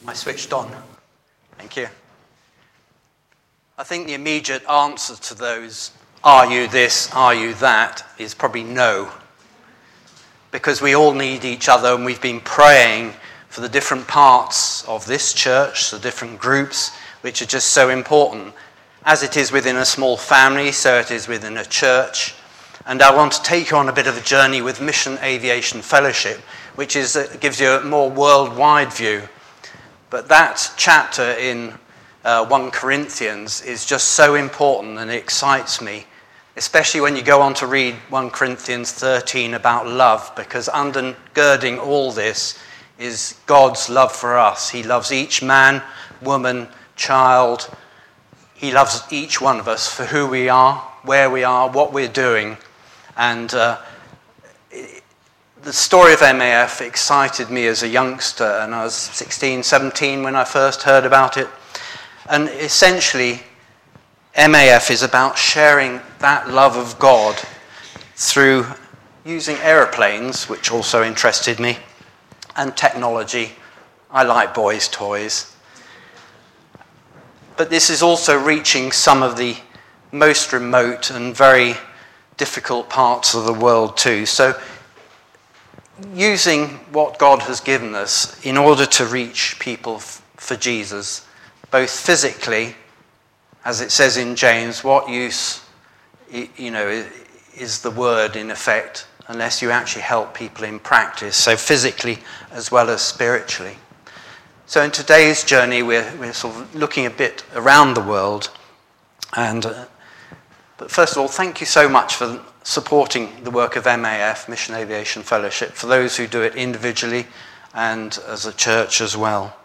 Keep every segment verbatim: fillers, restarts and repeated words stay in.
Am I switched on? Thank you. I think the immediate answer to those, are you this, are you that, is probably no. Because we all need each other, and we've been praying for the different parts of this church, the different groups, which are just so important. As it is within a small family, so it is within a church. And I want to take you on a bit of a journey with Mission Aviation Fellowship, which is uh, gives you a more worldwide view. But that chapter in uh, First Corinthians is just so important, and it excites me, especially when you go on to read First Corinthians thirteen about love, because undergirding all this is God's love for us. He loves each man, woman, child. He loves each one of us for who we are, where we are, what we're doing. And uh, the story of M A F excited me as a youngster, and I was sixteen, seventeen when I first heard about it. And essentially, M A F is about sharing that love of God through using aeroplanes, which also interested me, and technology. I like boys' toys. But this is also reaching some of the most remote and very difficult parts of the world too. So using what God has given us in order to reach people f- for Jesus, both physically, as it says in James, what use, you know, is the word in effect, unless you actually help people in practice, so physically as well as spiritually. So in today's journey, we're, we're sort of looking a bit around the world. And, uh, but first of all, thank you so much for supporting the work of M A F, Mission Aviation Fellowship, for those who do it individually and as a church as well.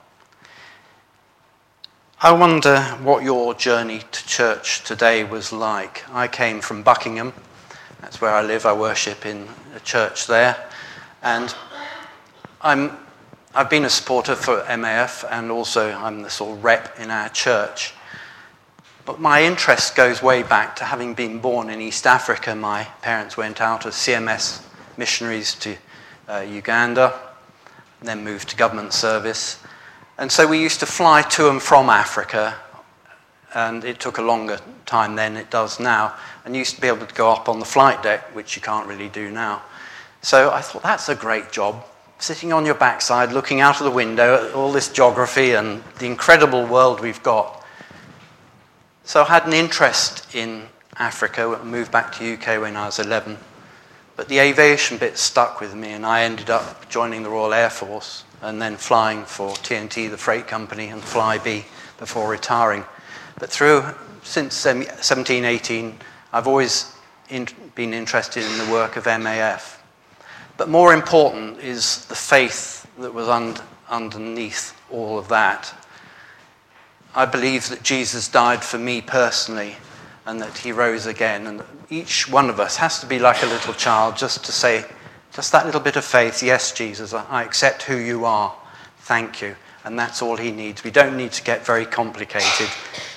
I wonder what your journey to church today was like. I came from Buckingham. That's where I live. I worship in a church there. And I'm, I've been a supporter for M A F, and also I'm the sort of rep in our church. But my interest goes way back to having been born in East Africa. My parents went out as C M S missionaries to uh, Uganda, then moved to government service. And so we used to fly to and from Africa, and it took a longer time than it does now, and used to be able to go up on the flight deck, which you can't really do now. So I thought, that's a great job, sitting on your backside, looking out of the window at all this geography and the incredible world we've got. So I had an interest in Africa. I moved back to U K when I was eleven. But the aviation bit stuck with me, and I ended up joining the Royal Air Force and then flying for T N T, the freight company, and Flybe before retiring. But through, since seventeen, eighteen, I've always in, been interested in the work of M A F. But more important is the faith that was un, underneath all of that. I believe that Jesus died for me personally, and that he rose again, and that each one of us has to be like a little child, just to say, just that little bit of faith, yes, Jesus, I accept who you are, thank you. And that's all he needs. We don't need to get very complicated.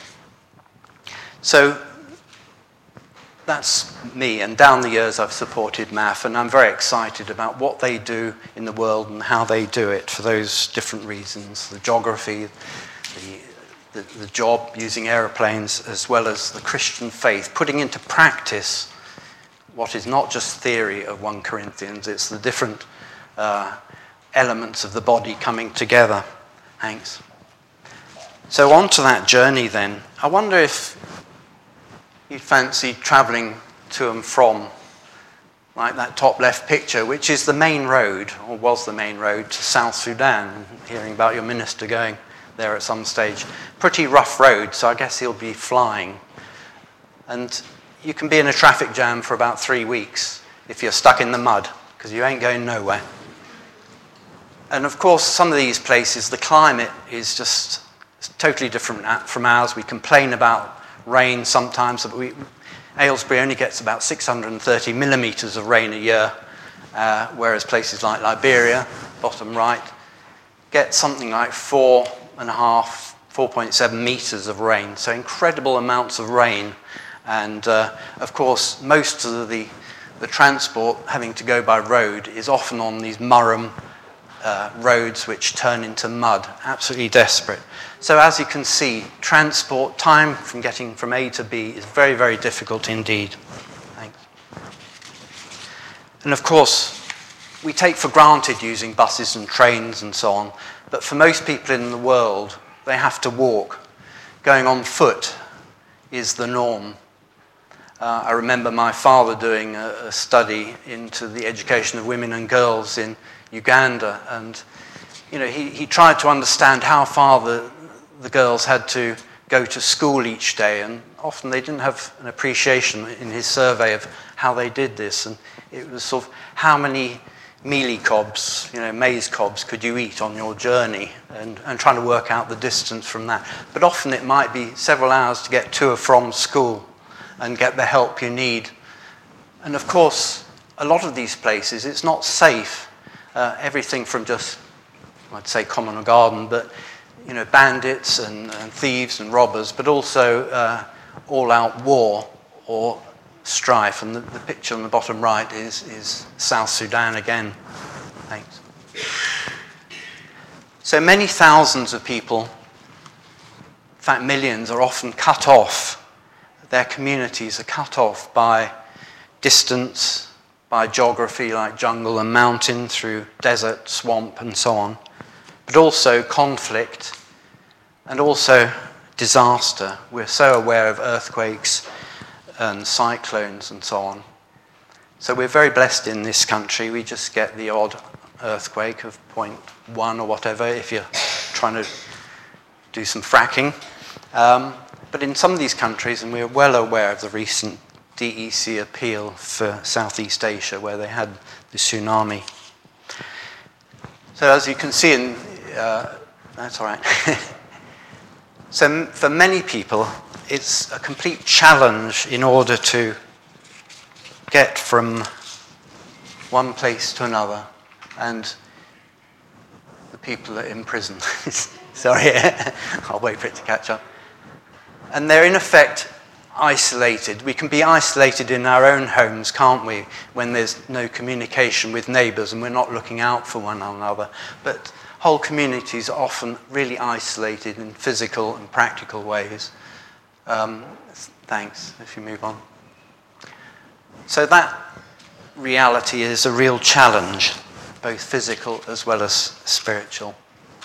So that's me, and down the years I've supported M A F, and I'm very excited about what they do in the world and how they do it for those different reasons, the geography, the The, the job using aeroplanes, as well as the Christian faith, putting into practice what is not just theory of First Corinthians, it's the different uh, elements of the body coming together. Thanks. So on to that journey then. I wonder if you fancy travelling to and from, like that top left picture, which is the main road, or was the main road, to South Sudan, hearing about your minister going there at some stage. Pretty rough road, so I guess he'll be flying. And you can be in a traffic jam for about three weeks if you're stuck in the mud, because you ain't going nowhere. And of course, some of these places, the climate is just totally different from ours. We complain about rain sometimes, but we, Aylesbury only gets about six hundred thirty millimetres of rain a year, uh, whereas places like Liberia, bottom right, get something like four and a half, four point seven metres of rain. So incredible amounts of rain. And uh, of course, most of the, the transport having to go by road is often on these Murram uh, roads which turn into mud, absolutely desperate. So as you can see, transport, time from getting from A to B is very, very difficult indeed. Thanks. And of course, we take for granted using buses and trains and so on, but for most people in the world, they have to walk. Going on foot is the norm. Uh, I remember my father doing a, a study into the education of women and girls in Uganda, and you know, he, he tried to understand how far the, the girls had to go to school each day, and often they didn't have an appreciation in his survey of how they did this, and it was sort of how many mealie cobs, you know, maize cobs could you eat on your journey, and, and trying to work out the distance from that. But often it might be several hours to get to or from school and get the help you need. And of course, a lot of these places, it's not safe. Uh, everything from just, I'd say common or garden, but you know, bandits and, and thieves and robbers, but also uh, all-out war or strife. And the, the picture on the bottom right is, is South Sudan again. Thanks. So many thousands of people, in fact millions, are often cut off. Their communities are cut off by distance, by geography like jungle and mountain, through desert, swamp and so on, but also conflict and also disaster. We're so aware of earthquakes and cyclones and so on. So we're very blessed in this country. We just get the odd earthquake of point one or whatever if you're trying to do some fracking. Um, but in some of these countries, and we're well aware of the recent D E C appeal for Southeast Asia where they had the tsunami. So as you can see in, uh, that's all right. So for many people, it's a complete challenge in order to get from one place to another, and the people are in prison. Sorry, I'll wait for it to catch up. And they're in effect isolated. We can be isolated in our own homes, can't we, when there's no communication with neighbours and we're not looking out for one another. But whole communities are often really isolated in physical and practical ways. Um, thanks, if you move on. So that reality is a real challenge, both physical as well as spiritual.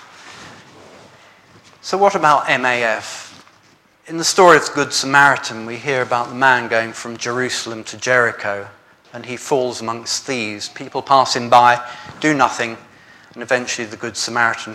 So what about M A F? In the story of the Good Samaritan, we hear about the man going from Jerusalem to Jericho, and he falls amongst thieves. People pass him by, do nothing, and eventually the Good Samaritan